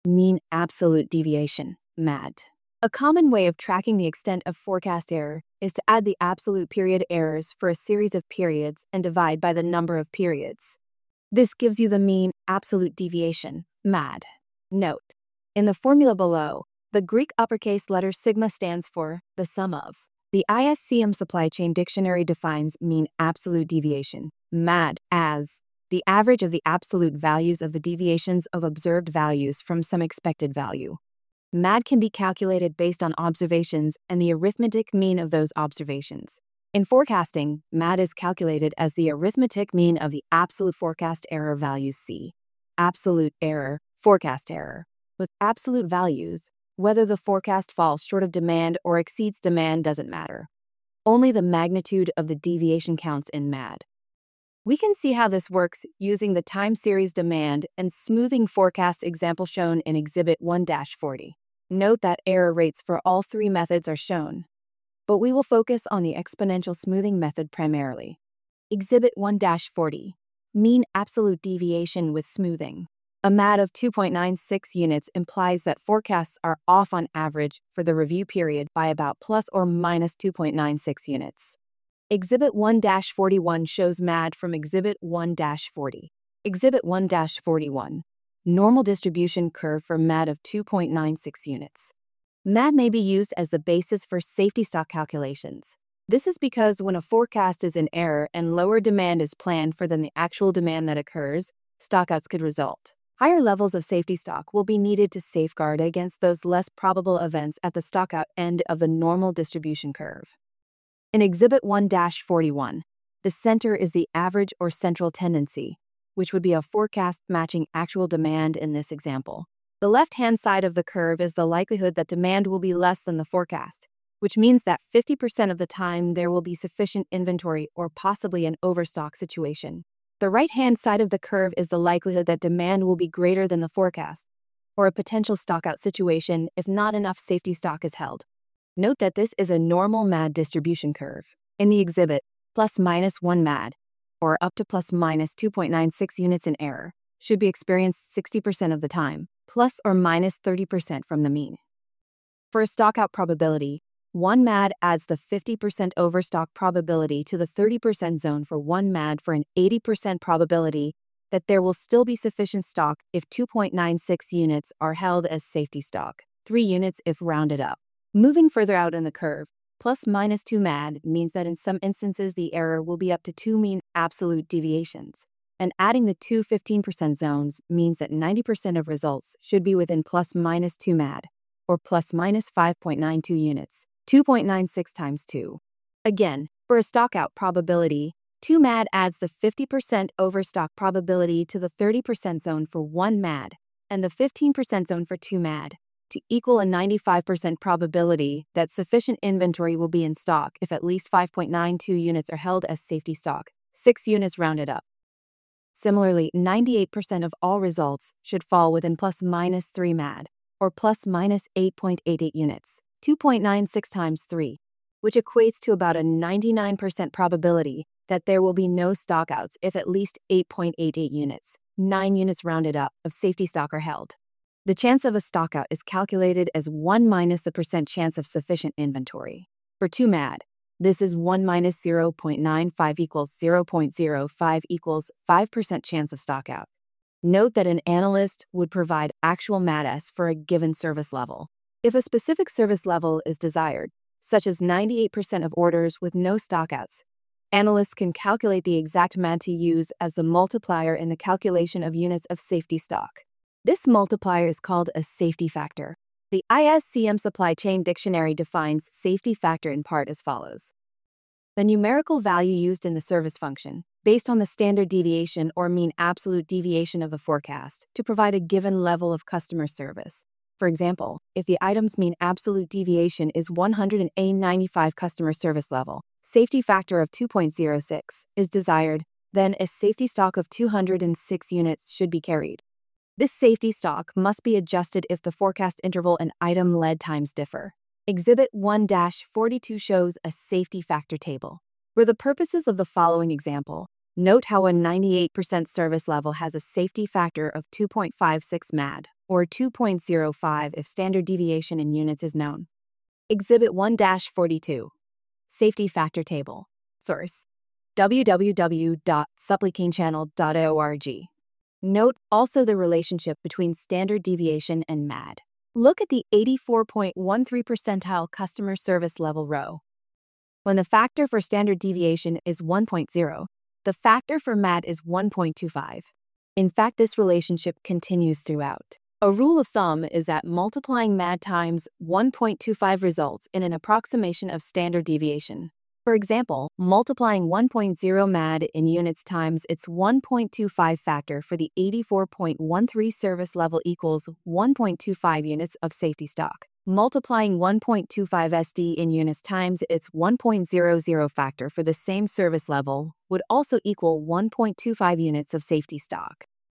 Mean absolute deviation, MAD. A common way of tracking the extent of forecast error is to add the absolute period errors for a series of periods and divide by the number of periods. This gives you the mean absolute deviation, MAD. Note: in the formula below, the Greek uppercase letter sigma stands for the sum of. The ISCM Supply Chain Dictionary defines mean absolute deviation, MAD, as the average of the absolute values of the deviations of observed values from some expected value. MAD can be calculated based on observations and the arithmetic mean of those observations. In forecasting, MAD is calculated as the arithmetic mean of the absolute forecast error values C. Absolute error, forecast error. With absolute values, whether the forecast falls short of demand or exceeds demand doesn't matter. Only the magnitude of the deviation counts in MAD. We can see how this works using the time series demand and smoothing forecast example shown in Exhibit 1-40. Note that error rates for all three methods are shown, but we will focus on the exponential smoothing method primarily. Exhibit 1-40, mean absolute deviation with smoothing. A MAD of 2.96 units implies that forecasts are off on average for the review period by about plus or minus 2.96 units. Exhibit 1-41 shows MAD from Exhibit 1-40. Exhibit 1-41, normal distribution curve for MAD of 2.96 units. MAD may be used as the basis for safety stock calculations. This is because when a forecast is in error and lower demand is planned for than the actual demand that occurs, stockouts could result. Higher levels of safety stock will be needed to safeguard against those less probable events at the stockout end of the normal distribution curve. In Exhibit 1-41, the center is the average or central tendency, which would be a forecast matching actual demand in this example. The left-hand side of the curve is the likelihood that demand will be less than the forecast, which means that 50% of the time there will be sufficient inventory or possibly an overstock situation. The right-hand side of the curve is the likelihood that demand will be greater than the forecast, or a potential stockout situation if not enough safety stock is held. Note that this is a normal MAD distribution curve. In the exhibit, plus minus 1 MAD, or up to plus minus 2.96 units in error, should be experienced 60% of the time, plus or minus 30% from the mean. For a stockout probability, 1 MAD adds the 50% overstock probability to the 30% zone for 1 MAD for an 80% probability that there will still be sufficient stock if 2.96 units are held as safety stock, 3 units if rounded up. Moving further out in the curve, plus minus 2 MAD means that in some instances the error will be up to 2 mean absolute deviations, and adding the two 15% zones means that 90% of results should be within plus minus 2 MAD, or plus minus 5.92 units, 2.96 times 2. Again, for a stockout probability, 2 MAD adds the 50% overstock probability to the 30% zone for 1 MAD, and the 15% zone for 2 MAD, to equal a 95% probability that sufficient inventory will be in stock if at least 5.92 units are held as safety stock, 6 units rounded up. Similarly, 98% of all results should fall within plus minus 3 MAD, or plus minus 8.88 units, 2.96 times 3, which equates to about a 99% probability that there will be no stockouts if at least 8.88 units, 9 units rounded up, of safety stock are held. The chance of a stockout is calculated as 1 minus the percent chance of sufficient inventory. For 2 MAD, this is 1 minus 0.95 equals 0.05 equals 5% chance of stockout. Note that an analyst would provide actual MADS for a given service level. If a specific service level is desired, such as 98% of orders with no stockouts, analysts can calculate the exact MAD to use as the multiplier in the calculation of units of safety stock. This multiplier is called a safety factor. The ISCM Supply Chain Dictionary defines safety factor in part as follows: the numerical value used in the service function, based on the standard deviation or mean absolute deviation of the forecast, to provide a given level of customer service. For example, if the item's mean absolute deviation is 195 customer service level, safety factor of 2.06 is desired, then a safety stock of 206 units should be carried. This safety stock must be adjusted if the forecast interval and item lead times differ. Exhibit 1-42 shows a safety factor table. For the purposes of the following example, note how a 98% service level has a safety factor of 2.56 MAD. or 2.05 if standard deviation in units is known. Exhibit 1-42. Safety Factor Table. Source: www.supplycanechannel.org. Note also the relationship between standard deviation and MAD. Look at the 84.13 percentile customer service level row. When the factor for standard deviation is 1.0, the factor for MAD is 1.25. In fact, this relationship continues throughout. A rule of thumb is that multiplying MAD times 1.25 results in an approximation of standard deviation. For example, multiplying 1.0 MAD in units times its 1.25 factor for the 84.13 service level equals 1.25 units of safety stock. Multiplying 1.25 SD in units times its 1.00 factor for the same service level would also equal 1.25 units of safety stock.